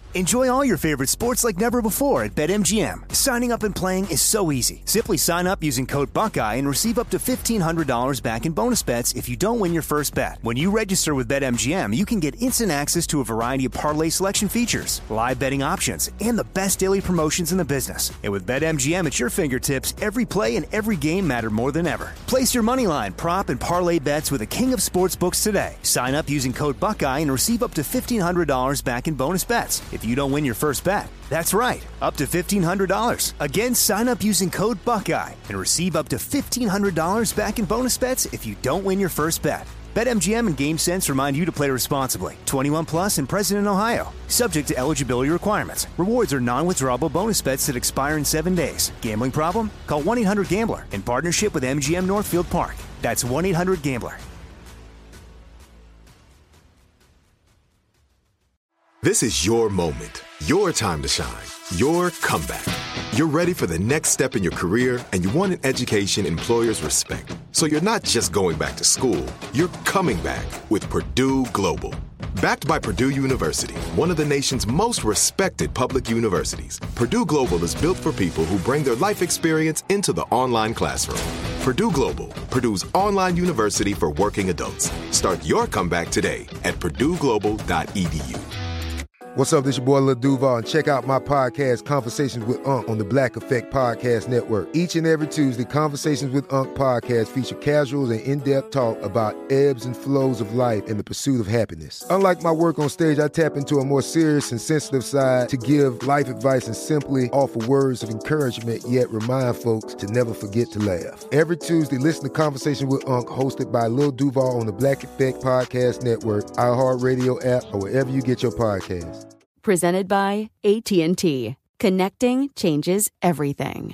Enjoy all your favorite sports like never before at BetMGM. Signing up and playing is so easy. Simply sign up using code Buckeye and receive up to $1,500 back in bonus bets if you don't win your first bet. When you register with BetMGM, you can get instant access to a variety of parlay selection features, live betting options, and the best daily promotions in the business. And with BetMGM at your fingertips, every play and every game matter more than ever. Place your moneyline, prop, and parlay bets with the king of sportsbooks today. Sign up using code Buckeye and receive up to $1,500 back in bonus bets if you don't win your first bet. That's right, up to $1,500. Again, sign up using code Buckeye and receive up to $1,500 back in bonus bets if you don't win your first bet. BetMGM and GameSense remind you to play responsibly. 21 plus and present in Ohio. Subject to eligibility requirements. Rewards are non-withdrawable bonus bets that expire in 7 days. Gambling problem? Call 1-800-GAMBLER in partnership with MGM Northfield Park. That's 1-800-GAMBLER. This is your moment, your time to shine, your comeback. You're ready for the next step in your career, and you want an education employers respect. So you're not just going back to school, you're coming back with Purdue Global. Backed by Purdue University, one of the nation's most respected public universities, Purdue Global is built for people who bring their life experience into the online classroom. Purdue Global, Purdue's online university for working adults. Start your comeback today at purdueglobal.edu. What's up, this your boy Lil Duval, and check out my podcast, Conversations with Unc, on the Black Effect Podcast Network. Each and every Tuesday, Conversations with Unc podcast feature casual and in-depth talk about ebbs and flows of life and the pursuit of happiness. Unlike my work on stage, I tap into a more serious and sensitive side to give life advice and simply offer words of encouragement, yet remind folks to never forget to laugh. Every Tuesday, listen to Conversations with Unc, hosted by Lil Duval on the Black Effect Podcast Network, iHeartRadio app, or wherever you get your podcasts. Presented by AT&T. Connecting changes everything.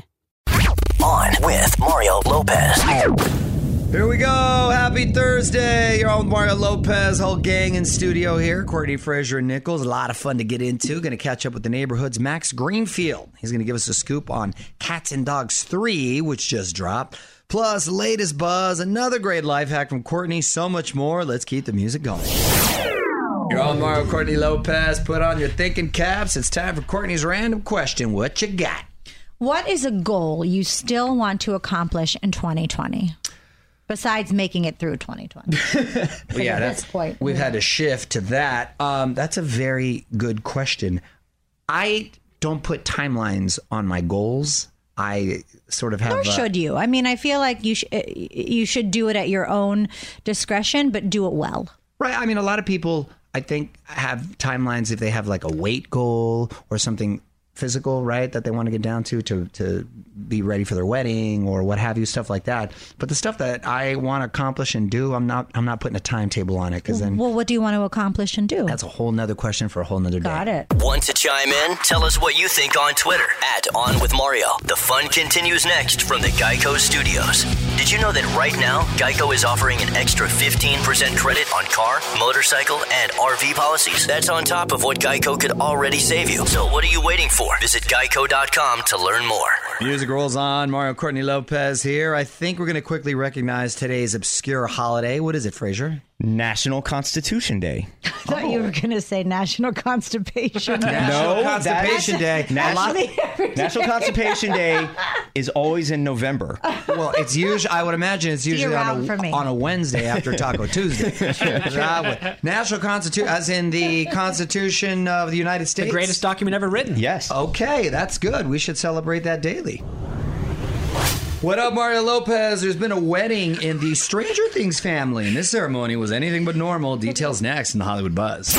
On with Mario Lopez. Here we go. Happy Thursday. You're on with Mario Lopez. Whole gang in studio here. Courtney, Frazier, and Nichols. A lot of fun to get into. Going to catch up with the neighborhood's Max Greenfield. He's going to give us a scoop on Cats and Dogs 3, which just dropped. Plus, latest buzz, another great life hack from Courtney. So much more. Let's keep the music going. You're on Mario Courtney Lopez. Put on your thinking caps. It's time for Courtney's random question. What you got? What is a goal you still want to accomplish in 2020? Besides making it through 2020. Well, yeah, that's point. We've had to shift to that. That's a very good question. I don't put timelines on my goals. I sort of have. Nor should you. I mean, I feel like you should do it at your own discretion, but do it well. Right. I mean, a lot of people, I think, have timelines if they have like a weight goal or something physical, right, that they want to get down to be ready for their wedding or what have you, stuff like that. But the stuff that I want to accomplish and do, I'm not putting a timetable on it, because then. Well, what do you want to accomplish and do? That's a whole nother question for a whole nother day. Got it. Want to chime in? Tell us what you think on Twitter @OnWithMario. The fun continues next from the Geico Studios. Did you know that right now, Geico is offering an extra 15% credit on car, motorcycle, and RV policies? That's on top of what Geico could already save you. So what are you waiting for? Visit Geico.com to learn more. Music rolls on. Mario Courtney Lopez here. I think we're going to quickly recognize today's obscure holiday. What is it, Frazier? National Constitution Day. I thought you were going to say National Constipation Day. National Constipation Day. National Constipation Day is always in November. Well, it's usually, I would imagine it's usually on a Wednesday after Taco Tuesday. National Constitution, as in the Constitution of the United States. The greatest document ever written. Yes. Okay, that's good. We should celebrate that daily. What up, Mario Lopez? There's been a wedding in the Stranger Things family, and this ceremony was anything but normal. Details next in the Hollywood Buzz.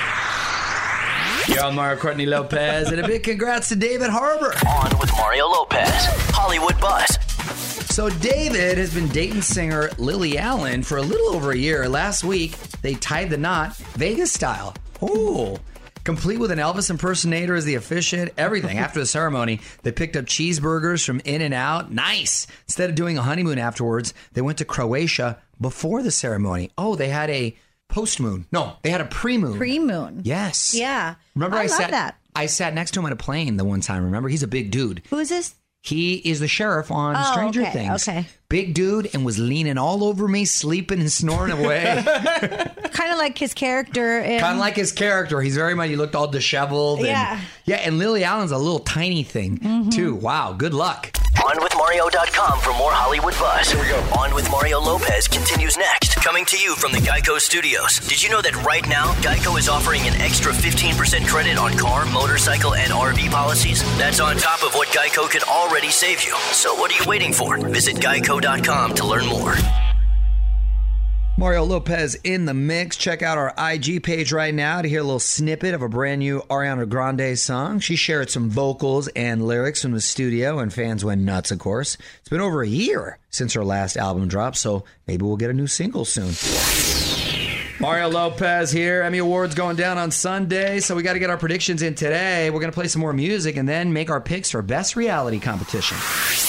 You're on Mario Courtney Lopez, and a big congrats to David Harbour. On with Mario Lopez, Hollywood Buzz. So David has been dating singer Lily Allen for a little over a year. Last week, they tied the knot Vegas style. Ooh. Complete with an Elvis impersonator as the officiant, everything. After the ceremony, they picked up cheeseburgers from In-N-Out. Nice. Instead of doing a honeymoon afterwards, they went to Croatia before the ceremony. Oh, they had a post-moon. No, they had a pre-moon. Pre-moon. Yes. Yeah. Remember I love that. I sat next to him on a plane the one time, remember? He's a big dude. Who is this? He is the sheriff on Stranger Things. Okay. Big dude and was leaning all over me, sleeping and snoring away. Kind of like his character. Kind of like his character. He's very much, he looked all disheveled. Yeah. And Lily Allen's a little tiny thing, too. Wow, good luck. OnWithMario.com for more Hollywood buzz. Here we go. On with Mario Lopez continues next. Coming to you from the Geico Studios. Did you know that right now, Geico is offering an extra 15% credit on car, motorcycle, and RV policies? That's on top of what Geico could already save you. So what are you waiting for? Visit Geico.com to learn more. Mario Lopez in the mix. Check out our IG page right now to hear a little snippet of a brand new Ariana Grande song. She shared some vocals and lyrics from the studio, and fans went nuts, of course. It's been over a year since her last album dropped, so maybe we'll get a new single soon. Mario Lopez here. Emmy Awards going down on Sunday, so we got to get our predictions in today. We're going to play some more music and then make our picks for Best Reality Competition.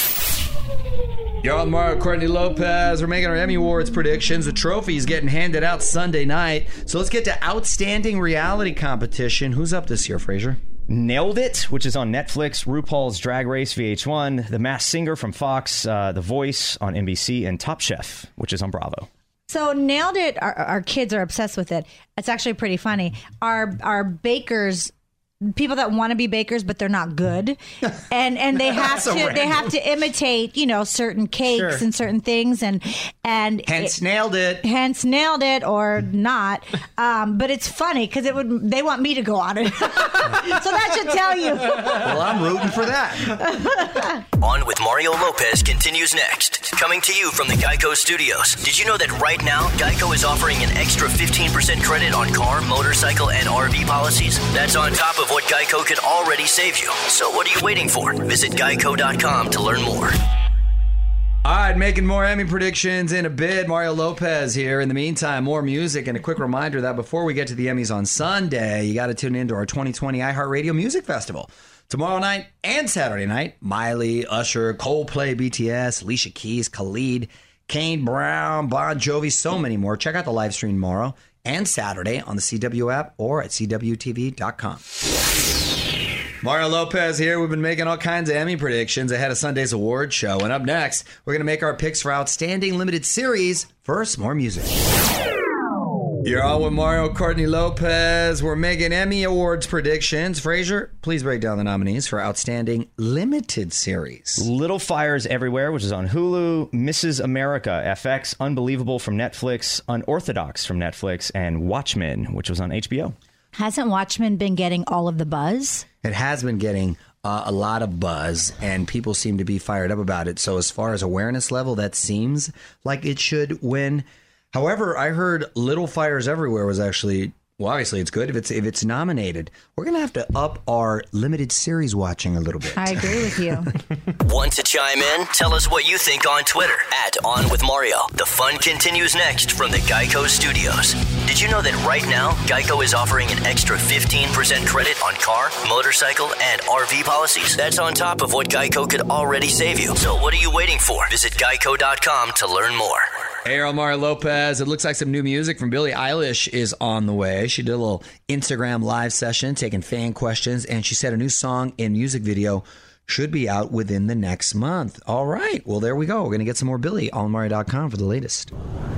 You're on Mario Courtney Lopez. We're making our Emmy Awards predictions. The trophy is getting handed out Sunday night. So let's get to Outstanding Reality Competition. Who's up this year, Fraser? Nailed It, which is on Netflix, RuPaul's Drag Race VH1, The Masked Singer from Fox, The Voice on NBC, and Top Chef, which is on Bravo. So Nailed It, our kids are obsessed with it. It's actually pretty funny. Our bakers, people that want to be bakers but they're not good, and they have to imitate certain cakes and certain things, and hence Nailed It or not, but it's funny because they want me to go on it. So that should tell you. Well, I'm rooting for that. On with Mario Lopez continues next. Coming to you from the Geico Studios. Did you know that right now Geico is offering an extra 15% credit on car, motorcycle, and RV policies? That's on top of what Geico could already save you. So what are you waiting for? Visit Geico.com to learn more. All right, making more Emmy predictions in a bit. Mario Lopez here. In the meantime, more music, and a quick reminder that before we get to the Emmys on Sunday, you got to tune into our 2020 iHeartRadio Music Festival. Tomorrow night and Saturday night, Miley, Usher, Coldplay, BTS, Alicia Keys, Khalid, Kane Brown, Bon Jovi, so many more. Check out the live stream tomorrow and Saturday on the CW app or at CWTV.com. Mario Lopez here. We've been making all kinds of Emmy predictions ahead of Sunday's award show. And up next, we're going to make our picks for Outstanding Limited Series. First, more music. You're on with Mario Courtney Lopez. We're making Emmy Awards predictions. Fraser, please break down the nominees for Outstanding Limited Series. Little Fires Everywhere, which is on Hulu, Mrs. America, FX, Unbelievable from Netflix, Unorthodox from Netflix, and Watchmen, which was on HBO. Hasn't Watchmen been getting all of the buzz? It has been getting a lot of buzz, and people seem to be fired up about it. So as far as awareness level, that seems like it should win. However, I heard Little Fires Everywhere was actually, well, obviously it's good if it's nominated. We're going to have to up our limited series watching a little bit. I agree with you. Want to chime in? Tell us what you think on Twitter @OnWithMario. The fun continues next from the Geico Studios. Did you know that right now, Geico is offering an extra 15% credit on car, motorcycle, and RV policies? That's on top of what Geico could already save you. So what are you waiting for? Visit Geico.com to learn more. Hey, I'm Mario Lopez. It looks like some new music from Billie Eilish is on the way. She did a little Instagram live session taking fan questions, and she said a new song and music video should be out within the next month. All right. Well, there we go. We're going to get some more Billie on Mario.com for the latest.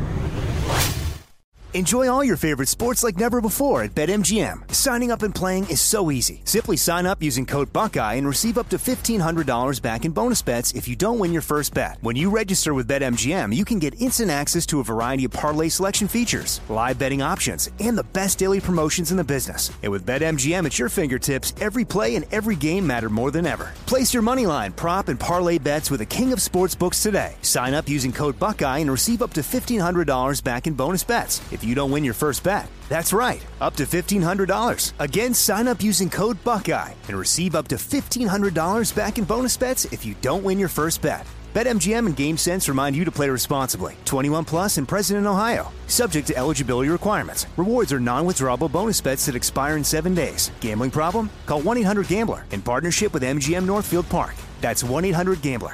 Enjoy all your favorite sports like never before at BetMGM. Signing up and playing is so easy. Simply sign up using code Buckeye and receive up to $1,500 back in bonus bets if you don't win your first bet. When you register with BetMGM, you can get instant access to a variety of parlay selection features, live betting options, and the best daily promotions in the business. And with BetMGM at your fingertips, every play and every game matter more than ever. Place your moneyline, prop, and parlay bets with the king of sportsbooks today. Sign up using code Buckeye and receive up to $1,500 back in bonus bets if you don't win your first bet. That's right, up to $1,500. Again, sign up using code Buckeye and receive up to $1,500 back in bonus bets if you don't win your first bet. BetMGM and GameSense remind you to play responsibly. 21 plus and present in Ohio. Subject to eligibility requirements. Rewards are non-withdrawable bonus bets that expire in 7 days. Gambling problem? Call 1-800-GAMBLER in partnership with MGM Northfield Park. That's 1-800-GAMBLER.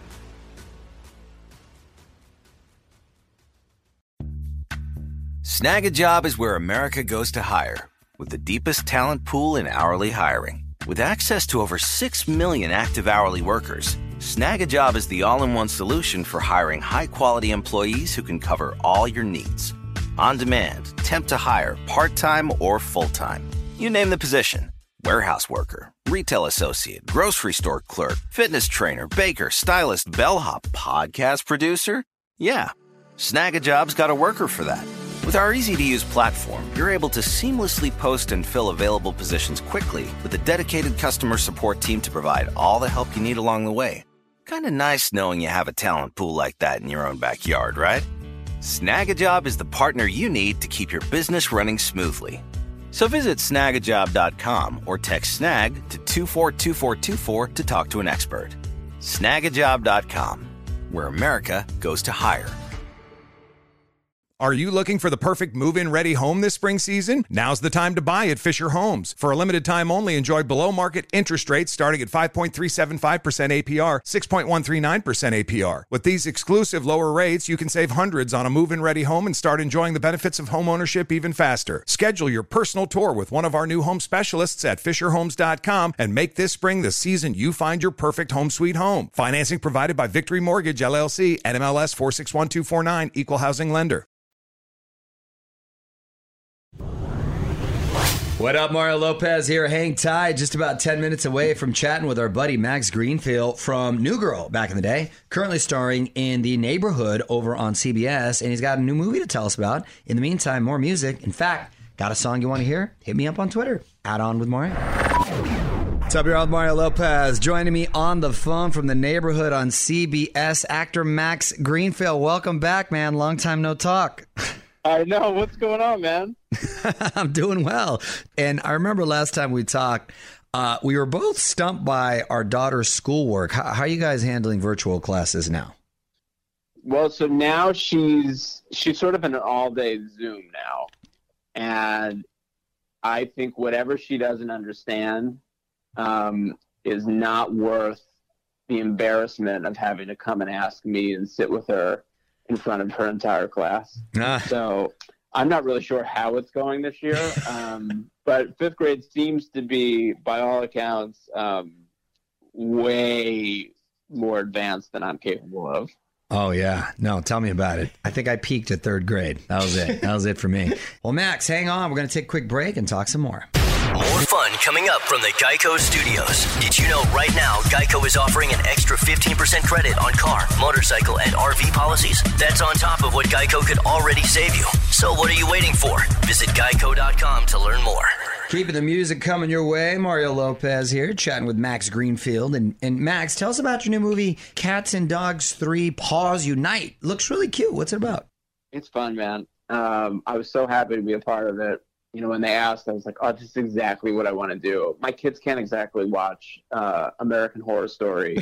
Snag a Job is where America goes to hire, with the deepest talent pool in hourly hiring. With access to over 6 million active hourly workers, Snag a Job is the all-in-one solution for hiring high-quality employees who can cover all your needs. On demand, temp to hire, part-time or full-time. You name the position. Warehouse worker, retail associate, grocery store clerk, fitness trainer, baker, stylist, bellhop, podcast producer. Yeah, Snag a Job's got a worker for that. With our easy-to-use platform, you're able to seamlessly post and fill available positions quickly with a dedicated customer support team to provide all the help you need along the way. Kind of nice knowing you have a talent pool like that in your own backyard, right? Snag a Job is the partner you need to keep your business running smoothly. So visit snagajob.com or text snag to 242424 to talk to an expert. Snagajob.com, where America goes to hire. Are you looking for the perfect move-in ready home this spring season? Now's the time to buy at Fisher Homes. For a limited time only, enjoy below-market interest rates starting at 5.375% APR, 6.139% APR. With these exclusive lower rates, you can save hundreds on a move-in ready home and start enjoying the benefits of home ownership even faster. Schedule your personal tour with one of our new home specialists at FisherHomes.com and make this spring the season you find your perfect home sweet home. Financing provided by Victory Mortgage, LLC, NMLS 461249, Equal Housing Lender. What up, Mario Lopez here. Hang tight. Just about 10 minutes away from chatting with our buddy Max Greenfield from New Girl back in the day, currently starring in The Neighborhood over on CBS, and he's got a new movie to tell us about. In the meantime, more music. In fact, got a song you want to hear? Hit me up on Twitter. @On with Mario. What's up, you're on with Mario Lopez. Joining me on the phone from The Neighborhood on CBS, actor Max Greenfield. Welcome back, man. Long time no talk. I know. What's going on, man? I'm doing well. And I remember last time we talked, we were both stumped by our daughter's schoolwork. How are you guys handling virtual classes now? Well, so now she's sort of in an all-day Zoom now. And I think whatever she doesn't understand is not worth the embarrassment of having to come and ask me and sit with her in front of her entire class. So I'm not really sure how it's going this year, but fifth grade seems to be, by all accounts, way more advanced than I'm capable of. Oh, yeah. No, tell me about it. I think I peaked at third grade. That was it. That was it for me. Well, Max, hang on. We're going to take a quick break and talk some more. More fun coming up from the Geico Studios. Did you know right now Geico is offering an extra 15% credit on car, motorcycle, and RV policies? That's on top of what Geico could already save you. So what are you waiting for? Visit geico.com to learn more. Keeping the music coming your way, Mario Lopez here, chatting with Max Greenfield. And Max, tell us about your new movie, Cats and Dogs 3 Paws Unite. Looks really cute. What's it about? It's fun, man. I was so happy to be a part of it. You know, when they asked, I was like, oh, this is exactly what I want to do. My kids can't exactly watch American Horror Story.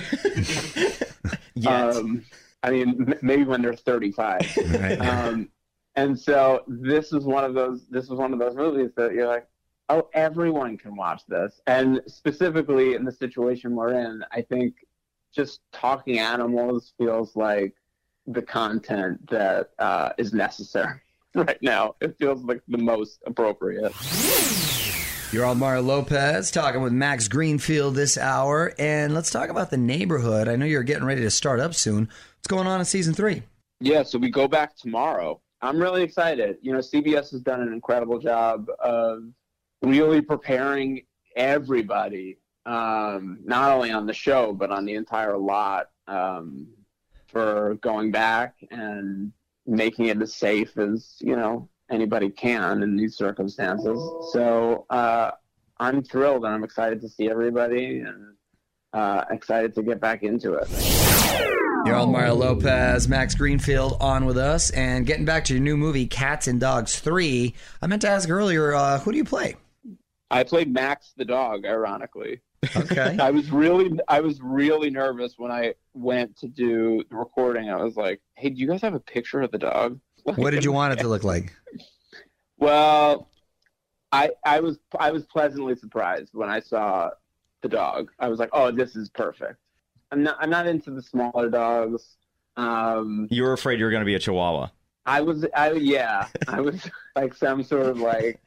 Yes. I mean, maybe when they're 35. Right. And so this was one of those movies that you're like, oh, everyone can watch this. And specifically in the situation we're in, I think just talking animals feels like the content that is necessary right now. It feels like the most appropriate. You're on Mario Lopez, talking with Max Greenfield this hour. And let's talk about The Neighborhood. I know you're getting ready to start up soon. What's going on in season 3? Yeah, so we go back tomorrow. I'm really excited. You know, CBS has done an incredible job of really preparing everybody, not only on the show, but on the entire lot, for going back and making it as safe as, you know, anybody can in these circumstances. So I'm thrilled and I'm excited to see everybody and excited to get back into it. You're on Mario Lopez, Max Greenfield on with us. And getting back to your new movie, Cats and Dogs 3, I meant to ask earlier, who do you play? I played Max the dog, ironically. Okay. I was really nervous when I went to do the recording. I was like, hey, do you guys have a picture of the dog? What did you want it to look like? Well, I was pleasantly surprised when I saw the dog. I was like, oh, this is perfect. I'm not into the smaller dogs. You were afraid you were going to be a Chihuahua. I was like some sort of like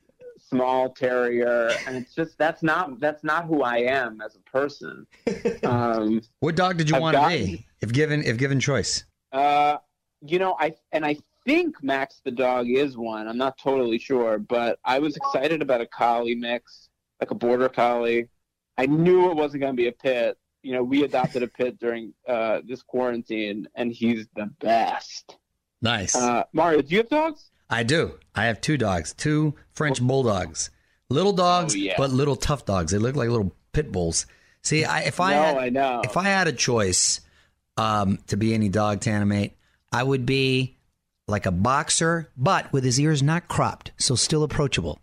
small terrier, and it's just that's not who I am as a person. What dog did you want to be if given choice? I think Max the dog is one. I'm not totally sure, but I was excited about a collie mix, like a border collie. I knew it wasn't going to be a pit. We adopted a pit during this quarantine, and he's the best. Nice. Mario, do you have dogs? I do. I have 2 dogs, 2 French bulldogs. Little dogs, but little tough dogs. They look like little pit bulls. See, if I had a choice to be any dog to animate, I would be like a boxer, but with his ears not cropped, so still approachable.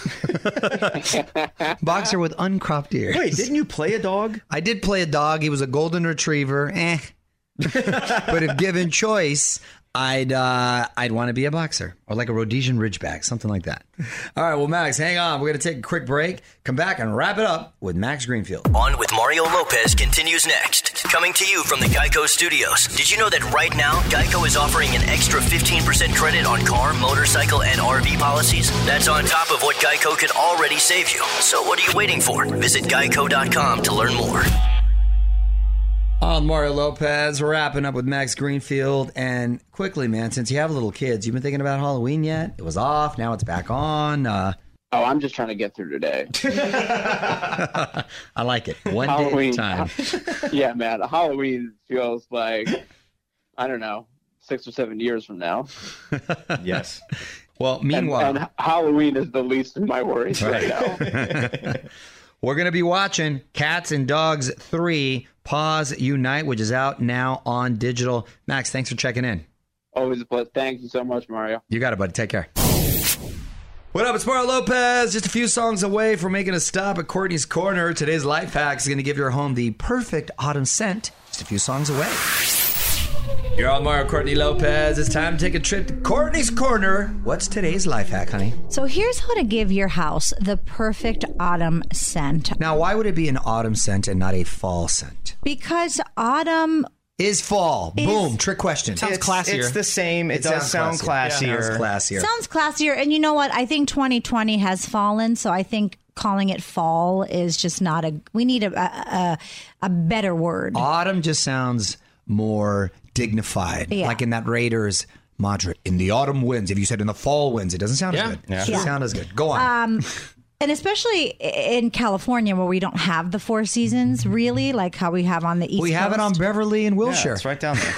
Boxer with uncropped ears. Wait, didn't you play a dog? I did play a dog. He was a golden retriever. But if given choice, I'd want to be a boxer or like a Rhodesian Ridgeback, something like that. All right, well, Max, hang on. We're going to take a quick break, come back and wrap it up with Max Greenfield. On with Mario Lopez continues next. Coming to you from the Geico Studios. Did you know that right now, Geico is offering an extra 15% credit on car, motorcycle, and RV policies? That's on top of what Geico could already save you. So what are you waiting for? Visit geico.com to learn more. On Mario Lopez, we're wrapping up with Max Greenfield. And quickly, man, since you have little kids, you've been thinking about Halloween yet? It was off. Now it's back on. I'm just trying to get through today. I like it. One Halloween, day at a time. Yeah, man. Halloween feels like, I don't know, 6 or 7 years from now. Yes. Well, meanwhile. And Halloween is the least of my worries right now. We're going to be watching Cats and Dogs 3 Paws Unite, which is out now on digital. Max, thanks for checking in. Always a pleasure. Thank you so much, Mario. You got it, buddy. Take care. What up? It's Mario Lopez. Just a few songs away from making a stop at Courtney's Corner. Today's life hack is going to give your home the perfect autumn scent. Just a few songs away. You're on Mario Courtney Lopez. It's time to take a trip to Courtney's Corner. What's today's life hack, honey? So here's how to give your house the perfect autumn scent. Now, why would it be an autumn scent and not a fall scent? Because autumn is fall. Boom. Trick question. Sounds classier. It's the same. It does sound classier. Sounds classier. Sounds classier. And you know what? I think 2020 has fallen, so I think calling it fall is just not we need a better word. Autumn just sounds more dignified. Yeah. Like in that Raiders mantra, in the autumn winds. If you said in the fall winds, it doesn't sound as good. Yeah. It doesn't sound as good. Go on. And especially in California, where we don't have the 4 seasons, really, like how we have on the East Coast. We have it on Beverly and Wilshire. Yeah, it's right down there.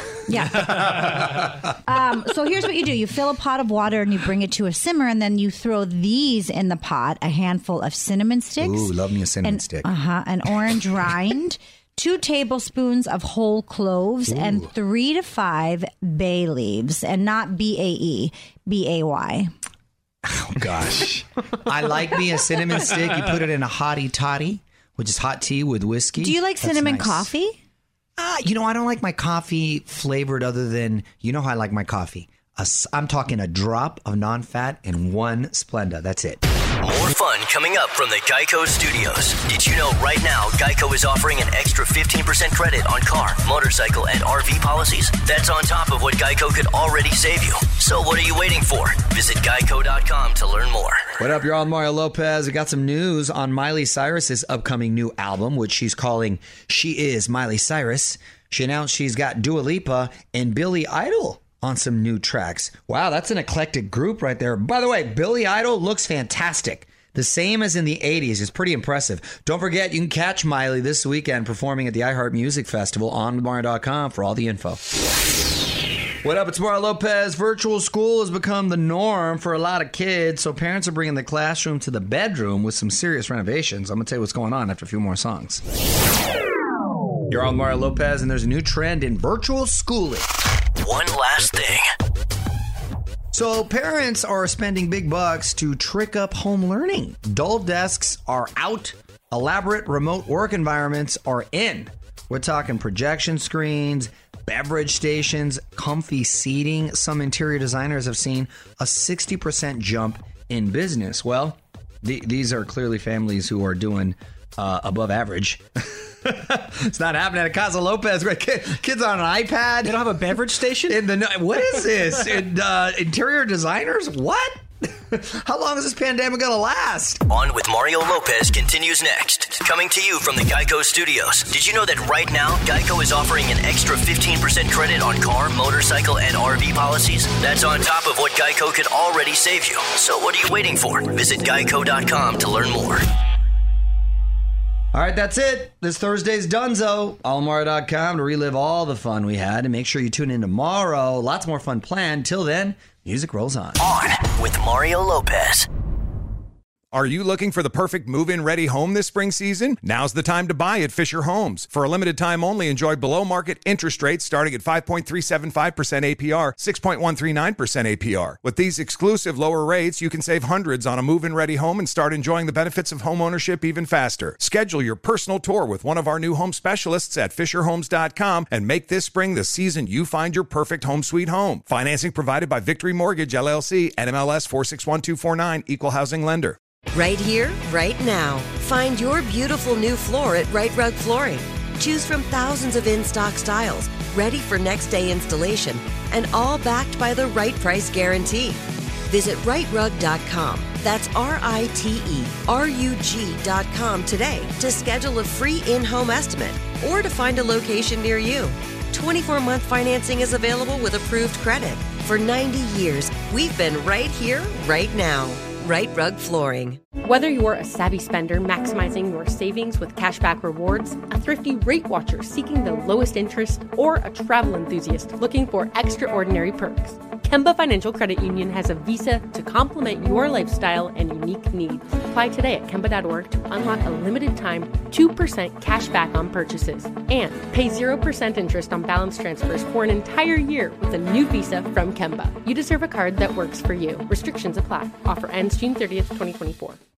Yeah. So here's what you do. You fill a pot of water and you bring it to a simmer, and then you throw these in the pot, a handful of cinnamon sticks. Ooh, love me a cinnamon stick. An orange rind, 2 tablespoons of whole cloves, and 3 to 5 bay leaves, and not BAE, BAY. Oh, gosh. I like me a cinnamon stick. You put it in a hottie toddy, which is hot tea with whiskey. Do you like cinnamon coffee? I don't like my coffee flavored other than, you know how I like my coffee. I'm talking a drop of non-fat and 1 Splenda. That's it. More fun coming up from the Geico Studios. Did you know right now Geico is offering an extra 15% credit on car, motorcycle, and RV policies? That's on top of what Geico could already save you. So what are you waiting for? Visit geico.com to learn more. What up? You're on Mario Lopez. We got some news on Miley Cyrus's upcoming new album, which she's calling She Is Miley Cyrus. She announced she's got Dua Lipa and Billy Idol on some new tracks. Wow, that's an eclectic group right there. By the way, Billy Idol looks fantastic. The same as in the 80s. It's pretty impressive. Don't forget, you can catch Miley this weekend performing at the iHeart Music Festival on Mario.com for all the info. What up? It's Mario Lopez. Virtual school has become the norm for a lot of kids, so parents are bringing the classroom to the bedroom with some serious renovations. I'm going to tell you what's going on after a few more songs. You're on Mario Lopez, and there's a new trend in virtual schooling. One last thing. So parents are spending big bucks to trick up home learning. Dull desks are out. Elaborate remote work environments are in. We're talking projection screens, beverage stations, comfy seating. Some interior designers have seen a 60% jump in business. Well, these are clearly families who are doing above average. It's not happening at Casa Lopez. Kids on an iPad. They don't have a beverage station? What is this? Interior designers? What? How long is this pandemic going to last? On with Mario Lopez continues next. Coming to you from the Geico Studios. Did you know that right now, Geico is offering an extra 15% credit on car, motorcycle, and RV policies? That's on top of what Geico could already save you. So what are you waiting for? Visit geico.com to learn more. All right, that's it. This Thursday's Dunzo. Allmario.com to relive all the fun we had. And make sure you tune in tomorrow. Lots more fun planned. Till then, music rolls on. On with Mario Lopez. Are you looking for the perfect move-in ready home this spring season? Now's the time to buy at Fisher Homes. For a limited time only, enjoy below-market interest rates starting at 5.375% APR, 6.139% APR. With these exclusive lower rates, you can save hundreds on a move-in ready home and start enjoying the benefits of home ownership even faster. Schedule your personal tour with one of our new home specialists at FisherHomes.com and make this spring the season you find your perfect home sweet home. Financing provided by Victory Mortgage, LLC, NMLS 461249, Equal Housing Lender. Right here, right now. Find your beautiful new floor at Right Rug Flooring. Choose from thousands of in-stock styles, ready for next day installation, and all backed by the right price guarantee. Visit rightrug.com. That's RITERUG.com today to schedule a free in-home estimate or to find a location near you. 24-month financing is available with approved credit. For 90 years, we've been right here, right now. Right Rug Flooring. Whether you're a savvy spender maximizing your savings with cashback rewards, a thrifty rate watcher seeking the lowest interest, or a travel enthusiast looking for extraordinary perks, Kemba Financial Credit Union has a visa to complement your lifestyle and unique needs. Apply today at Kemba.org to unlock a limited-time 2% cash back on purchases and pay 0% interest on balance transfers for an entire year with a new visa from Kemba. You deserve a card that works for you. Restrictions apply. Offer ends June 30th, 2024.